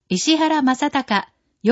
石原正隆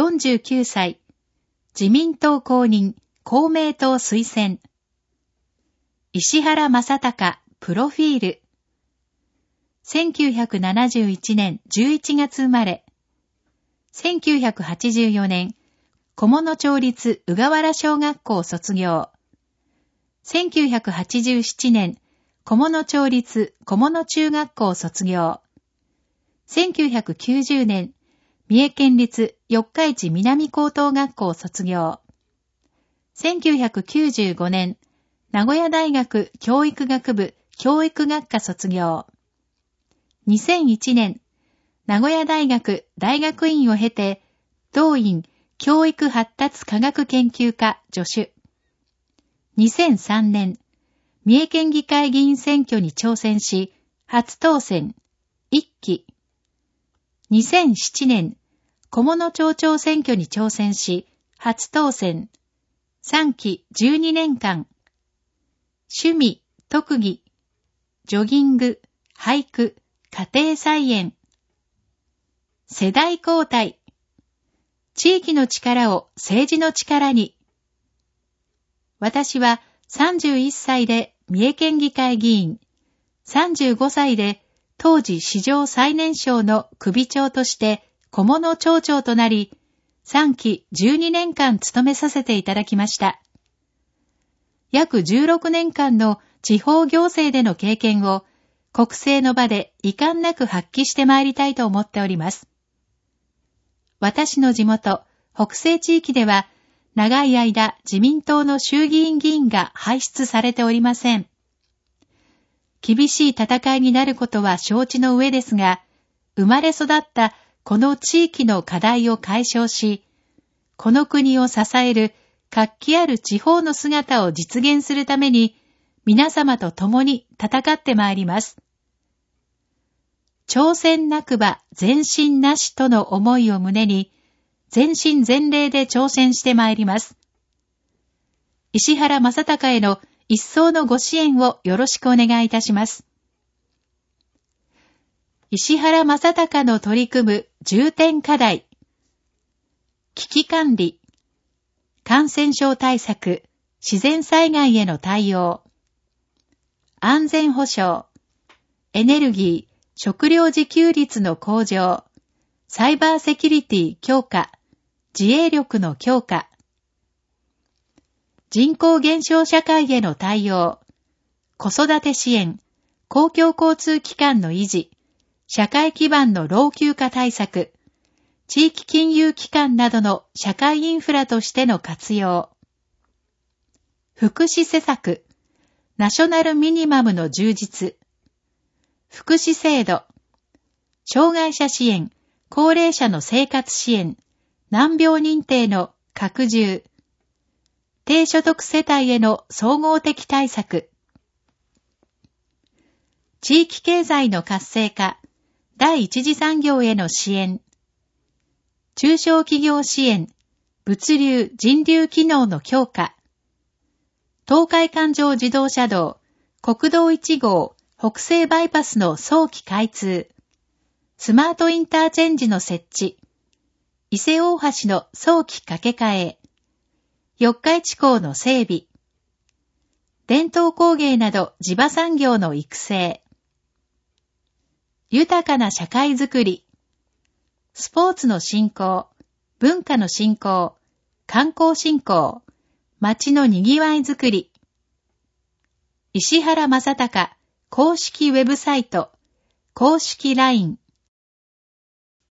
49歳、自民党公認、公明党推薦。石原正隆プロフィール。1971年11月生まれ。1984年、菰野町立宇河原小学校卒業。1987年、菰野町立菰野中学校卒業。1990年、三重県立四日市南高等学校卒業。1995年、名古屋大学教育学部教育学科卒業。2001年、名古屋大学大学院を経て、同院教育発達科学研究科助手。2003年、三重県議会議員選挙に挑戦し、初当選、1期。2007年、菰野町長選挙に挑戦し、初当選、3期12年間。趣味、特技、ジョギング、俳句、家庭菜園。世代交代。地域の力を政治の力に。私は31歳で三重県議会議員、35歳で当時史上最年少の首長として菰野町長となり、3期12年間務めさせていただきました。約16年間の地方行政での経験を国政の場で遺憾なく発揮してまいりたいと思っております。私の地元、北西地域では長い間自民党の衆議院議員が輩出されておりません。厳しい戦いになることは承知の上ですが、生まれ育ったこの地域の課題を解消し、この国を支える活気ある地方の姿を実現するために、皆様と共に戦ってまいります。挑戦なくば前進なしとの思いを胸に、全身全霊で挑戦してまいります。石原正隆への一層のご支援をよろしくお願いいたします。石原正隆の取り組む重点課題。危機管理、感染症対策、自然災害への対応、安全保障、エネルギー、食料自給率の向上、サイバーセキュリティ強化、自衛力の強化、人口減少社会への対応、子育て支援、公共交通機関の維持、社会基盤の老朽化対策、地域金融機関などの社会インフラとしての活用、福祉施策、ナショナルミニマムの充実、福祉制度、障害者支援、高齢者の生活支援、難病認定の拡充、低所得世帯への総合的対策、地域経済の活性化、第一次産業への支援、中小企業支援、物流・人流機能の強化、東海環状自動車道、国道1号、北西バイパスの早期開通、スマートインターチェンジの設置、伊勢大橋の早期架け替え、四日市港の整備、伝統工芸など地場産業の育成、豊かな社会づくり、スポーツの振興、文化の振興、観光振興、街のにぎわいづくり、石原正隆公式ウェブサイト、公式 LINE、